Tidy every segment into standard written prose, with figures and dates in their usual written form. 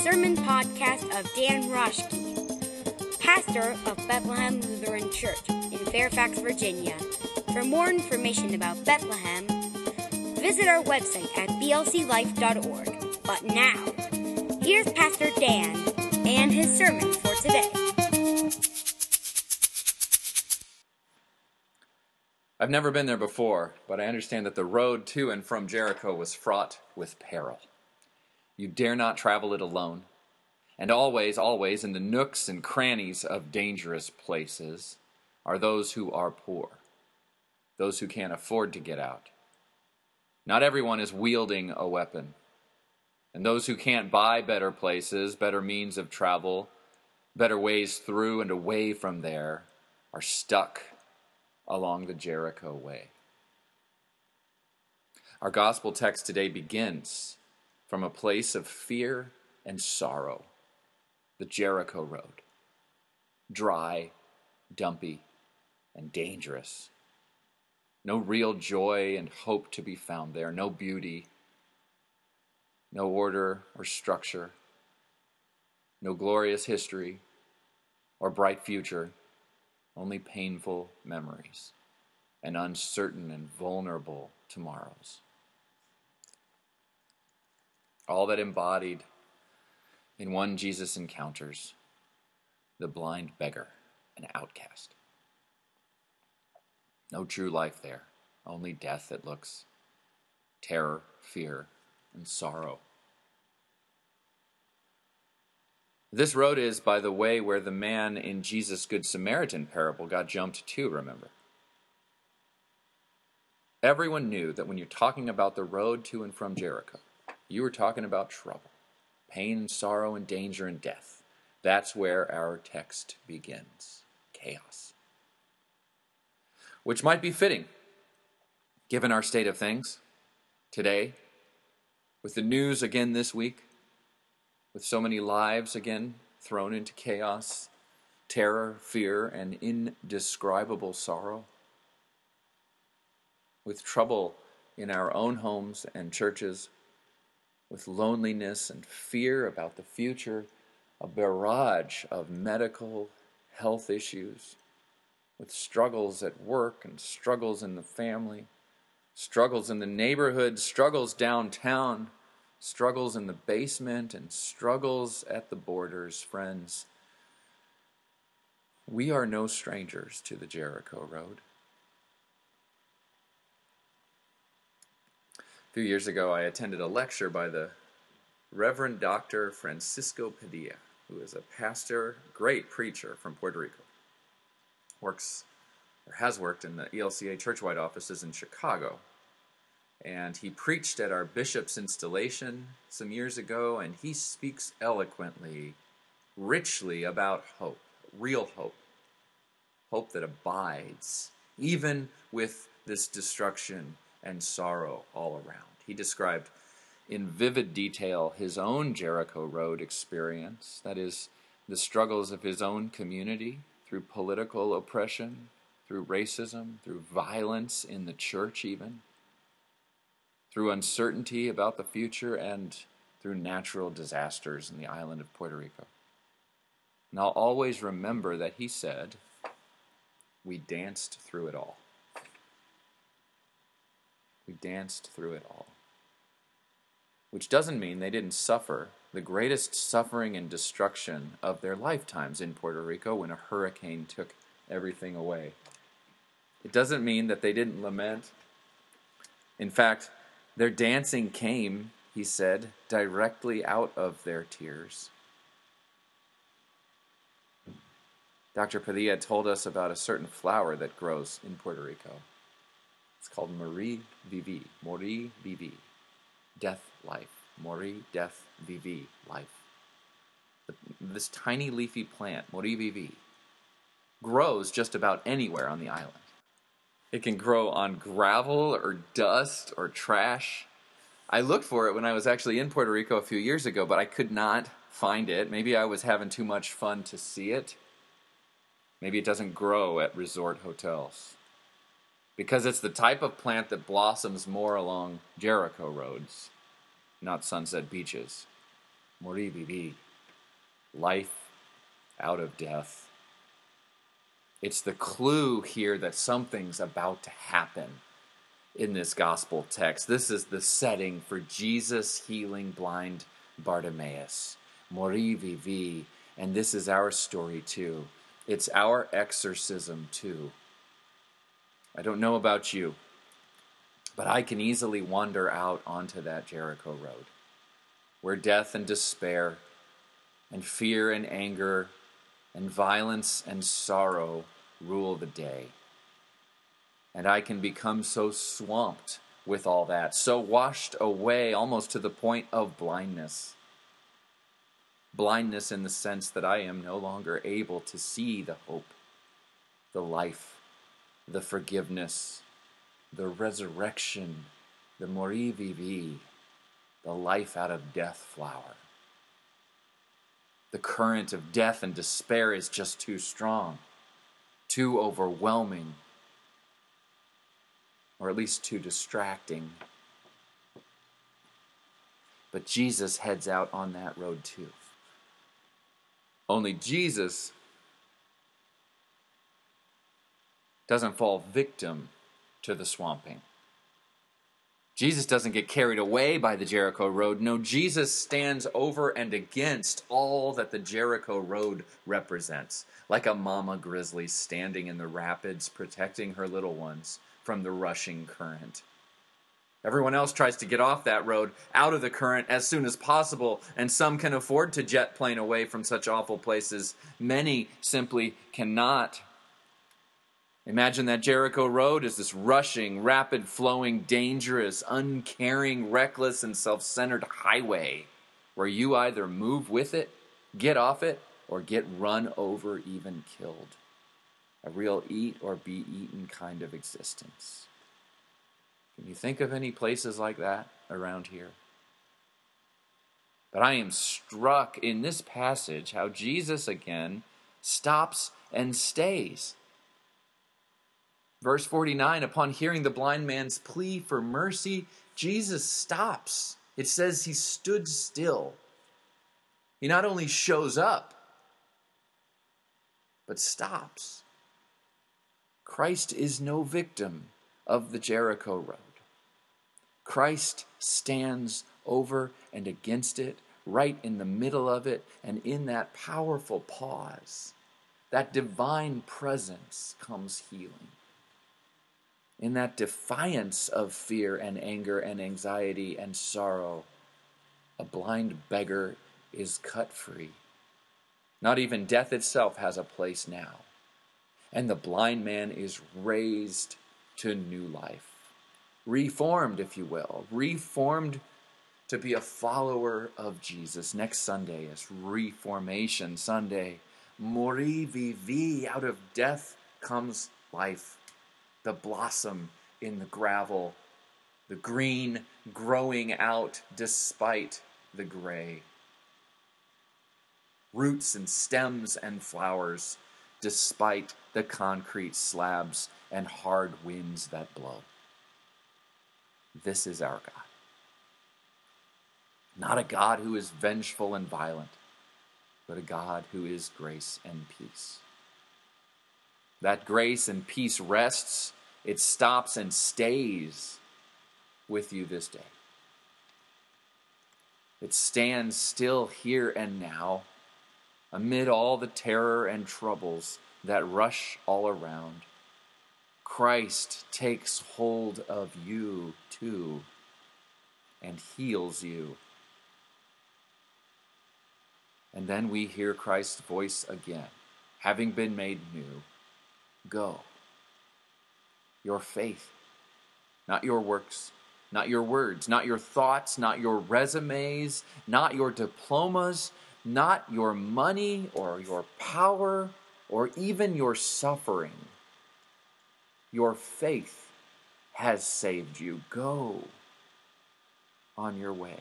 sermon podcast of Dan Roschke, pastor of Bethlehem Lutheran Church in Fairfax, Virginia. For more information about Bethlehem, visit our website at blclife.org. But now, here's Pastor Dan and his sermon for today. I've never been there before, but I understand that the road to and from Jericho was fraught with peril. You dare not travel it alone, and always, in the nooks and crannies of dangerous places are those who are poor, those who can't afford to get out. Not everyone is wielding a weapon, and those who can't buy better places, better means of travel, better ways through and away from there, are stuck along the Jericho way. Our gospel text today begins from a place of fear and sorrow, the Jericho road. Dry, dumpy, and dangerous. No real joy and hope to be found there, no beauty, no order or structure, no glorious history or bright future. Only painful memories and uncertain and vulnerable tomorrows. All that embodied in one Jesus encounters the blind beggar and outcast. No true life there, only death that looks, terror, fear, and sorrow. This road is, by the way, where the man in Jesus' Good Samaritan parable got jumped too, remember? Everyone knew that when you're talking about the road to and from Jericho, you were talking about trouble, pain and sorrow and danger and death. That's where our text begins. Chaos. Which might be fitting, given our state of things today, with the news again this week, with so many lives again thrown into chaos, terror, fear, and indescribable sorrow, with trouble in our own homes and churches, with loneliness and fear about the future, a barrage of medical health issues, with struggles at work and struggles in the family, struggles in the neighborhood, struggles downtown, struggles in the basement, and struggles at the borders. Friends, we are no strangers to the Jericho road. A few years ago, I attended a lecture by the Reverend Dr. Francisco Padilla, who is a pastor, great preacher from Puerto Rico. Has worked in the ELCA churchwide offices in Chicago. And he preached at our bishop's installation some years ago, and he speaks eloquently, richly about hope, real hope, hope that abides, even with this destruction and sorrow all around. He described in vivid detail his own Jericho Road experience, that is, the struggles of his own community through political oppression, through racism, through violence in the church even, through uncertainty about the future, and through natural disasters in the island of Puerto Rico. And I'll always remember that he said, we danced through it all. We danced through it all. Which doesn't mean they didn't suffer the greatest suffering and destruction of their lifetimes in Puerto Rico when a hurricane took everything away. It doesn't mean that they didn't lament. In fact, their dancing came, he said, directly out of their tears. Dr. Padilla told us about a certain flower that grows in Puerto Rico. It's called Mori Vivi, death, life. Mori, death, vivi, life. This tiny leafy plant, Mori Vivi, grows just about anywhere on the island. It can grow on gravel or dust or trash. I looked for it when I was actually in Puerto Rico a few years ago, but I could not find it. Maybe I was having too much fun to see it. Maybe it doesn't grow at resort hotels. Because it's the type of plant that blossoms more along Jericho roads, not Sunset beaches. Mori vivi, life out of death. It's the clue here that something's about to happen in this gospel text. This is the setting for Jesus healing blind Bartimaeus. Mori vivi, and this is our story too. It's our exorcism too. I don't know about you, but I can easily wander out onto that Jericho road, where death and despair and fear and anger and violence and sorrow rule the day. And I can become so swamped with all that, so washed away almost to the point of blindness. Blindness in the sense that I am no longer able to see the hope, the life, the forgiveness, the resurrection, the mori vivi, the life out of death flower. The current of death and despair is just too strong, too overwhelming, or at least too distracting. But Jesus heads out on that road too. Only Jesus doesn't fall victim to the swamping. Jesus doesn't get carried away by the Jericho road. No, Jesus stands over and against all that the Jericho road represents, like a mama grizzly standing in the rapids, protecting her little ones from the rushing current. Everyone else tries to get off that road, out of the current, as soon as possible, and some can afford to jet plane away from such awful places. Many simply cannot. Imagine that Jericho road is this rushing, rapid-flowing, dangerous, uncaring, reckless, and self-centered highway where you either move with it, get off it, or get run over, even killed. A real eat or be eaten kind of existence. Can you think of any places like that around here? But I am struck in this passage how Jesus again stops and stays. Verse 49, upon hearing the blind man's plea for mercy, Jesus stops. It says he stood still. He not only shows up, but stops. Christ is no victim of the Jericho road. Christ stands over and against it, right in the middle of it, and in that powerful pause, that divine presence comes healing. In that defiance of fear and anger and anxiety and sorrow, a blind beggar is cut free. Not even death itself has a place now. And the blind man is raised to new life. Reformed, if you will. Reformed to be a follower of Jesus. Next Sunday is Reformation Sunday. Mori vivi, out of death comes life. The blossom in the gravel, the green growing out despite the gray. Roots and stems and flowers despite the concrete slabs and hard winds that blow. This is our God. Not a God who is vengeful and violent, but a God who is grace and peace. That grace and peace rests, it stops and stays with you this day. It stands still here and now amid all the terror and troubles that rush all around. Christ takes hold of you too and heals you. And then we hear Christ's voice again, having been made new. Go. Your faith, not your works, not your words, not your thoughts, not your resumes, not your diplomas, not your money or your power or even your suffering. Your faith has saved you. Go on your way.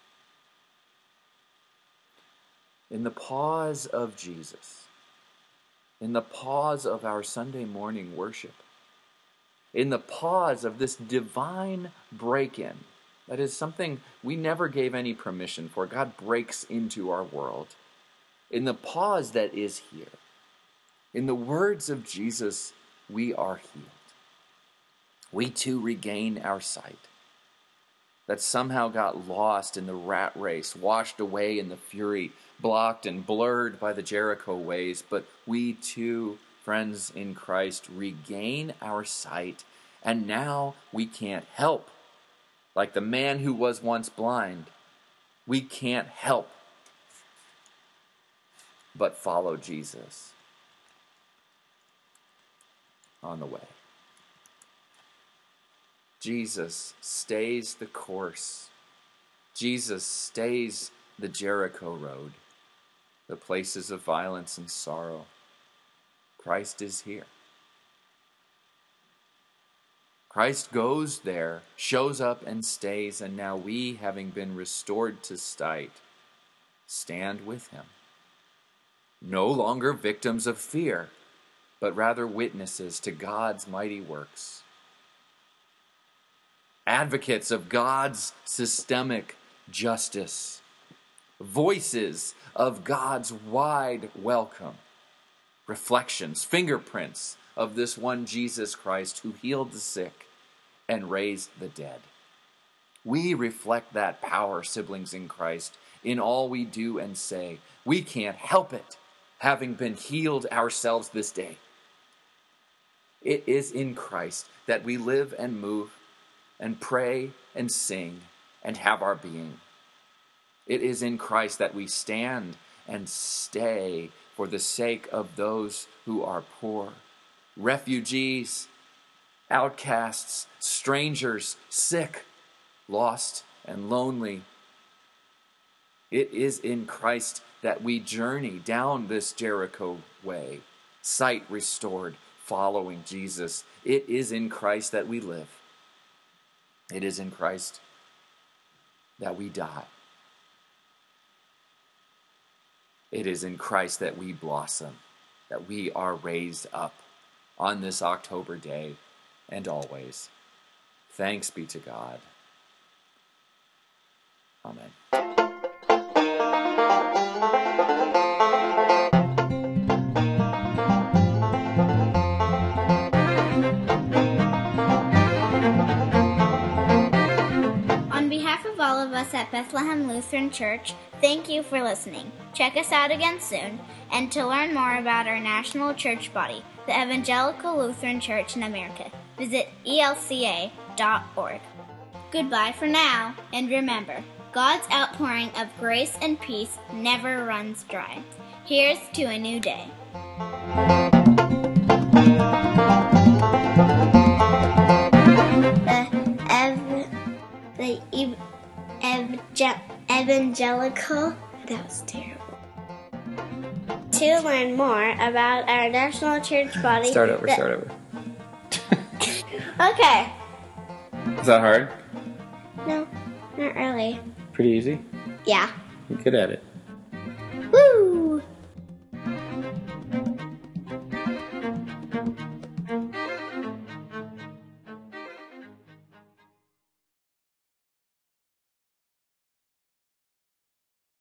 In the pause of Jesus, in the pause of our Sunday morning worship, in the pause of this divine break-in, That is something we never gave any permission for. God breaks into our world. In the pause that is here, in the words of Jesus, we are healed. We too regain our sight that somehow got lost in the rat race, washed away in the fury, blocked and blurred by the Jericho ways. But we too, friends in Christ, regain our sight, and now we can't help. Like the man who was once blind, we can't help but follow Jesus on the way. Jesus stays the course. Jesus stays the Jericho road, the places of violence and sorrow. Christ is here. Christ goes there, shows up and stays, and now we, having been restored to sight, stand with him. No longer victims of fear, but rather witnesses to God's mighty works. Advocates of God's systemic justice. Voices of God's wide welcome. Reflections, fingerprints of this one Jesus Christ who healed the sick and raised the dead. We reflect that power, siblings in Christ, in all we do and say. We can't help it, having been healed ourselves this day. It is in Christ that we live and move and pray and sing and have our being. It is in Christ that we stand and stay for the sake of those who are poor, refugees, outcasts, strangers, sick, lost, and lonely. It is in Christ that we journey down this Jericho way, sight restored, following Jesus. It is in Christ that we live. It is in Christ that we die. It is in Christ that we blossom, that we are raised up on this October day and always. Thanks be to God. Amen. On behalf of all of us at Bethlehem Lutheran Church, thank you for listening. Check us out again soon, and to learn more about our national church body, the Evangelical Lutheran Church in America, visit elca.org. Goodbye for now, and remember, God's outpouring of grace and peace never runs dry. Here's to a new day. Evangelical. That was terrible. To learn more about our national church body. Start over. Okay. Is that hard? No, not really. Pretty easy? Yeah. You're good at it.